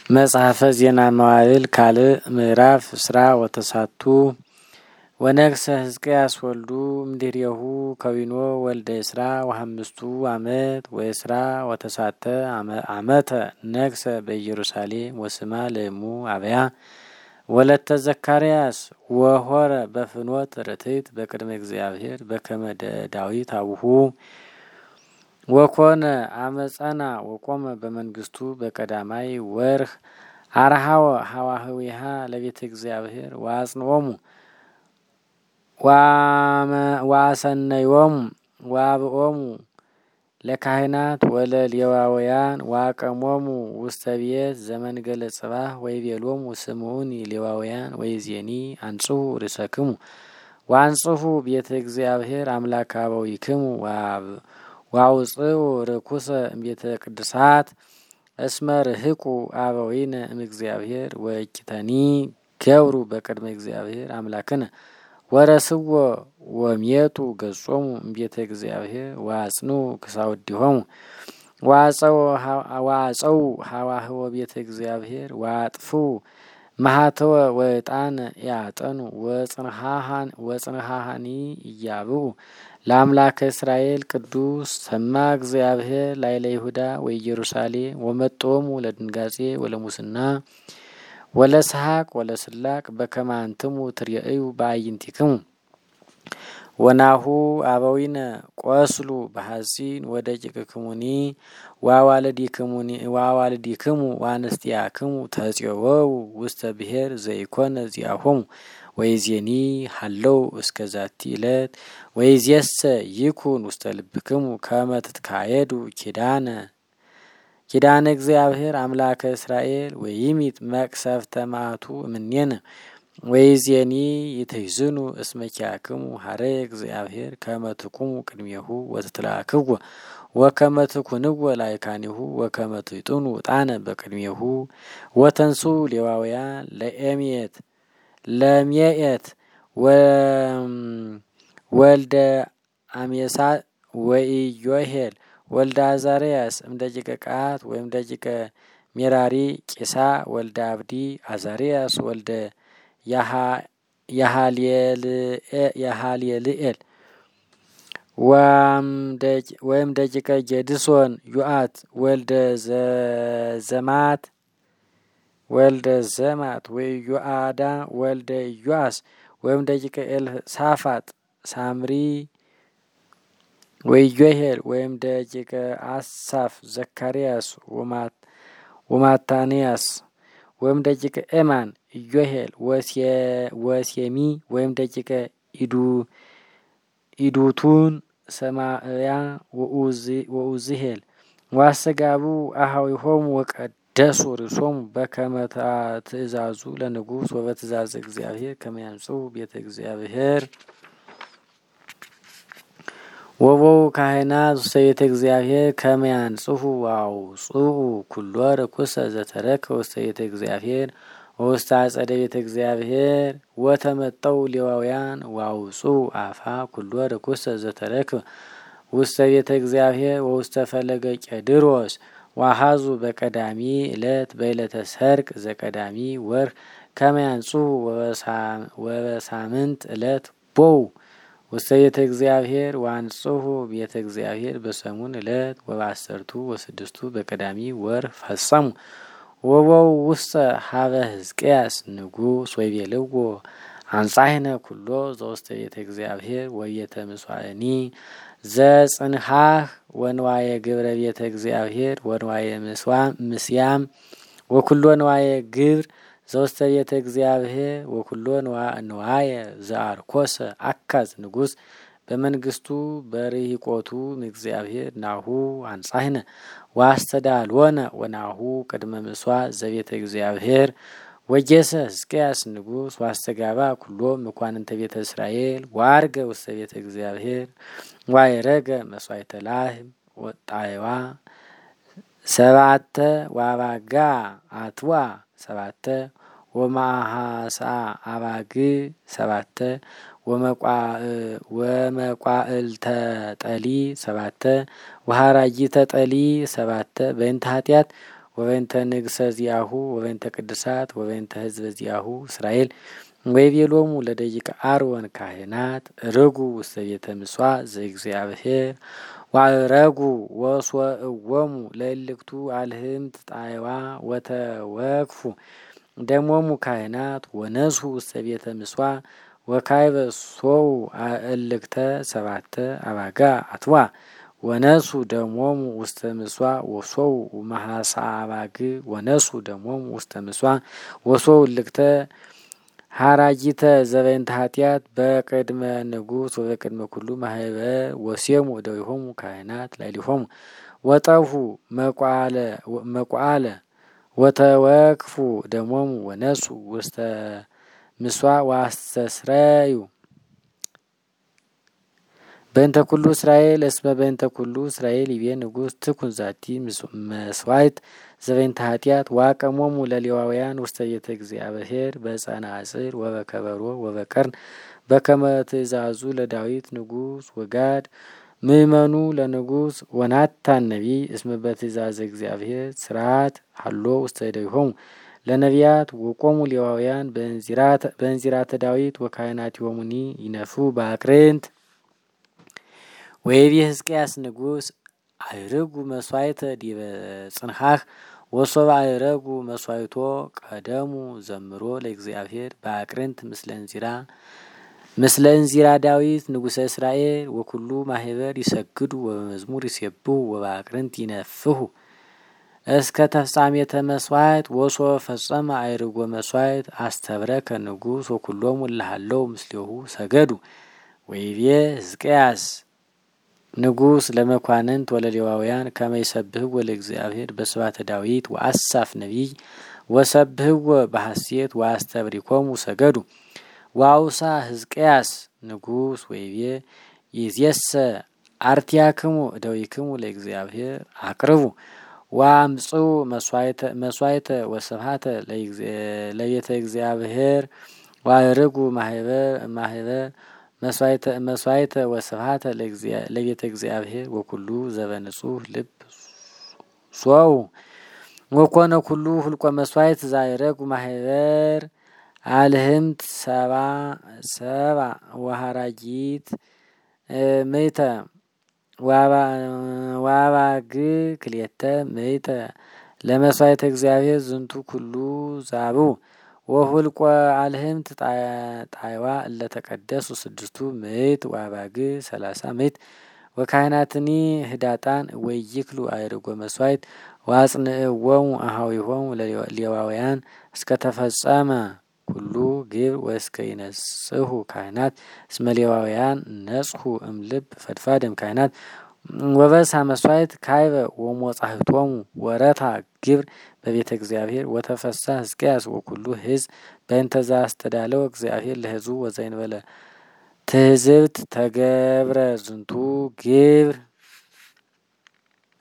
መጽሐፈ ዜና መዋዕል ካልዕ ምዕራፍ እስራ ወተሳቱ ወነግሰ ሕዝቅያስ ወልዱ እምድኅሬሁ ከዊኖ ወልደ እስራ ወሐምስቱ ዓመት ወእስራ ወተሳተ ዓመተ ነግሰ በኢየሩሳሌም ወስማ ለእሙ አብያ ወለተ ዘካርያስ ወሆረ በፍኖት ርትዕት በቅድመ እግዚአብሔር በከመ ዳዊት አቡሁ ወኮነ አመፀና ወቆመ በመንግስቱ በቀዳማይ ወርህ አርሃወ ሐዋህዊሃ ለቤተ እግዚአብሔር ወአጽንዖሙ ወአሰነዮሙ ወአብኦሙ ለካህናት ወለሌዋውያን ወአቀሞሙ ውስተ ቤት ዘመንገለ ጽባህ ወይቤሎሙ ስምዑኒ ሌዋውያን ወይዜኒ አንጽሑ ርእሰክሙ ወአንጽሑ ቤተ እግዚአብሔር አምላከ አበዊክሙ ወአውፅኡ ርኩሰ እምቤተ ቅድሳት እስመ ርህቁ አበዊነ እምእግዚአብሔር ወእኪተኒ ገብሩ በቅድመ እግዚአብሔር አምላክነ ወረስዎ ወሜቱ ገጾሙ እምቤተ እግዚአብሔር ወአጽኑ ክሳውዲሆሙ ወአጸው ሐዋህወ ቤተ እግዚአብሔር ወአጥፉ መሃተወ ወዕጣነ ያጠኑ ወጽንሃሃኒ እያብኡ ለአምላከ እስራኤል ቅዱስ ሰማ እግዚአብሔር ላይለ ይሁዳ ወኢየሩሳሌም ወመጦሙ ለድንጋጼ ወለሙስና ወለስሐቅ ወለስላቅ በከመ አንትሙ ትርእዩ በአዕይንቲክሙ ወናሁ አበዊነ ቆስሉ በሐጺን ወደቂቅክሙኒ ወአዋልዲክሙ ወአንስቲያክሙ ተጽወው ውስተ ብሔር ዘይኮነ ዚአሆሙ ወይዜኒ ሃለው እስከ ዛቲ ዕለት ወይዜሰ ይኩን ውስተ ልብክሙ ከመ ትትካየዱ ኪዳነ እግዚአብሔር አምላከ እስራኤል ወይሚት መቅሰፍተ መዓቱ እምኔነ ወይዜኒ ይትሕዝኑ እስመ ኪያክሙ ሀረየ እግዚአብሔር ከመ ትቁሙ ቅድሜሁ ወትትላክዎ ወከመ ትኩንዎ ላይካኒሁ ወከመ ትይጡኑ ዕጣነ በቅድሜሁ ወተንሱ ሌዋውያን ለሜኤት ወልደ አሜሳ ወኢዮሄል ወልደ አዛርያስ እምደቂቀ ቀዓት ወይም ደቂቀ ሜራሪ ቂሳ ወልደ አብዲ አዛርያስ ወልደ ያሃልየልኤል ወይም ደቂቀ ጌድሶን ዩአት ወልደ ዘማት ወኢዮአዳ ወልደ ኢዮአስ ወይም ደቂቀ ኤልሳፋጥ ሳምሪ ወኢዮሄል ወይም ደቂቀ አሳፍ ዘካርያስ ወማታንያስ ወይም ደቂቀ ኤማን ኢዮሄል ወሴሚ ወይም ደቂቀ ኢዱቱን ሰማያ ወኡዝሄል ዋሰጋቡ አሃዊሆሙ ወቀደሱ ርእሶሙ በከመ ትእዛዙ ለንጉሥ ወበትእዛዘ እግዚአብሔር ከመ ያንጽሑ ቤተ እግዚአብሔር ወበው ካህናት ውስተ ቤተ እግዚአብሔር ከመ ያንጽሑ ወአውጽኡ ኩሎ ርኩሰ ዘተረከ ውስተ ቤተ እግዚአብሔር ወውስተ አጸደ ቤተ እግዚአብሔር ወተመጠው ሌዋውያን ወአውጽኡ አፋ ኩሎ ርኩሰ ዘተረከ ውስተ ቤተ እግዚአብሔር ወውስተ ፈለገ ቄድሮስ ወአሐዙ በቀዳሚ ዕለት በዕለተ ሰርቅ ዘቀዳሚ ወርህ ከመ ያንጽሑ ወበሳምንት ዕለት ቦው ውስተ ቤተ እግዚአብሔር ወአንጽሑ ቤተ እግዚአብሔር በሰሙን ዕለት ወበአሰርቱ ወስድስቱ በቀዳሚ ወርህ ፈጸሙ ወበው ውስተ ሀበ ሕዝቅያስ ንጉሥ ወይቤልዎ አንጻሕነ ኩሎ ዘውስተ ቤተ እግዚአብሔር ወቤተ ምጽዋዕኒ ዘጽንሐህ ወንዋየ ግብረ ቤተ እግዚአብሔር ወንዋየ ምስያም ወኩሎ ንዋየ ግብር ዘውስተ ቤተ እግዚአብሔር ወኩሎ ንዋየ ዘአርኮሰ አካዝ ንጉሥ በመንግስቱ በርሂቆቱ እግዚአብሔር ናሁ አንጻሕነ ዋስተዳልወነ ወናሁ ቅድመ ምጽዋዕ ዘቤተ እግዚአብሔር ወጌሰ ሕዝቅያስ ንጉሥ ዋስተጋባ ኩሎ መኳንንተ ቤተ እስራኤል ዋርገ ውስተ ቤተ እግዚአብሔር ዋይረገ መስዋዕተ ላህም ወጣይዋ ሰባተ ዋባጋ አትዋ ሰባተ ወማሃሳ አባግ ሰባተ ወመቋእልተ ጠሊ ሰባተ ወሃራጂተ ጠሊ ሰባተ በእንተ ኃጢአት ወበእንተ ንግሰ ዚአሁ ወበእንተ ቅድሳት ወበእንተ ህዝበ ዚአሁ እስራኤል ወይቤሎሙ ለደቂቀ አሮን ካህናት ርጉ ውስተ ቤተ ምጽዋዕ ዘእግዚአብሔር ወአረጉ ወሶእዎሙ ለእልክቱ አልህምት ጣዕዋ ወተወክፉ ደሞሙ ካህናት ወነስሑ ውስተ ቤተ ምጽዋዕ ወካዕበ ሶው እልክተ ሰባተ አባጋ አትዋ ወነስሑ ደሞሙ ውስተ ምጽዋዕ ወሶው መሐሳ አባግ ወነስሑ ደሞሙ ውስተ ምጽዋዕ ወሶው እልክተ ሐራጂተ ዘበእንተ ኃጢአት በቅድመ ንጉሥ ወበቅድመ ኩሉ ማህበር ወሴሙ እደዊሆሙ ካህናት ላዕሌሆሙ ወጠፉ መቋአለ ወተወክፉ ደሞሙ ወነስሑ ውስተ ምጽዋዕ ወአስተስረዩ በእንተ ኩሉ እስራኤል እስመ በእንተ ኩሉ እስራኤል ይቤ ንጉሥ ትኩን ዛቲ መስዋዕት ዘበእንተ ኃጢአት ወአቀሞሙ ለሌዋውያን ውስተ ቤተ እግዚአብሔር በጸናጽል ወበከበሮ ወበቀርን በከመ ትእዛዙ ለዳዊት ንጉሥ ወጋድ ምእመኑ ለንጉሥ ወናታን ነቢይ እስመ በትእዛዘ እግዚአብሔር ስርዓት ሀሎ ውስተ እደዊሆሙ ለነቢያት ወቆሙ ሌዋውያን በእንዚራተ ዳዊት ወካህናቲሆሙኒ ይነፉ በአቅርንት ወይቤ ሕዝቅያስ ንጉሥ አይርጉ መስዋዕተ ዲበ ጽንሐህ ወሶበ አይረጉ መስዋዕቶ ቀደሙ ዘምሮ ለእግዚአብሔር በአቅርንት ምስለ እንዚራ ዳዊት ንጉሠ እስራኤል ወኩሉ ማህበር ይሰግዱ ወበመዝሙር ይሴብሑ ወበአቅርንት ይነፍሑ እስከ ተፍጻሜተ መስዋዕት ወሶበ ፈጸመ አይርጎ መስዋዕት አስተብረከ ንጉሥ ወኩሎሙ እልሃለው ምስሌሁ ሰገዱ ወይቤ ሕዝቅያስ ንጉሥ ለመኳንንት ወለሌዋውያን ከመ ይሰብሕዎ ለእግዚአብሔር በስብሐተ ዳዊት ወአሳፍ ነቢይ ወሰብሕዎ በሐሴት ወአስተብሪኮሙ ሰገዱ ወአውሳ ሕዝቅያስ ንጉሥ ወይቤ ይእዜሰ አርቲያክሙ እደዊክሙ ለእግዚአብሔር አቅርቡ ወአምጽኡ መስዋዕተ ወስብሐተ ለቤተ እግዚአብሔር ወአርጉ ማህበር መስዋዕተ ወስብሐተ ለቤተ እግዚአብሔር ወኩሉ ዘበንጹህ ልብ ሶው ወኮነ ኩሉ ሁልቆ መስዋዕት ዛይረጉ ማህበር አልህምት ሰባ ወሐራጂት ምእተ ዋባግ ክልኤተ ምእተ ለመስዋዕተ እግዚአብሔር ዝንቱ ኩሉ ዛቡ ወሁልቆ አልህምት ጣዕዋ እለተቀደሱ 6 ምእት ዋባግ 30 ምእት ወካህናትኒ ህዳጣን ወይክሉ አይርጎ መስዋዕት ዋጽንዕዎሙ አኀዊሆሙ ሌዋውያን እስከ ተፈጸመ ኩሉ ግብር ወእስከ ይነጽሑ ካህናት እስመ ሌዋውያን ነጽሑ እምልብ ፈድፋድም ካህናት ወበሳ መስዋዕት ካይበ ወሞጻሕቶሙ ወረታ ግብር በቤተ እግዚአብሔር ወተፈሳ ሕዝቅያስ ወኩሉ ሕዝብ በእንተ ዘአስተዳለወ እግዚአብሔር ለሕዝቡ ወዘእንበለ ትሕዝብት ተገብረ ዝንቱ ግብር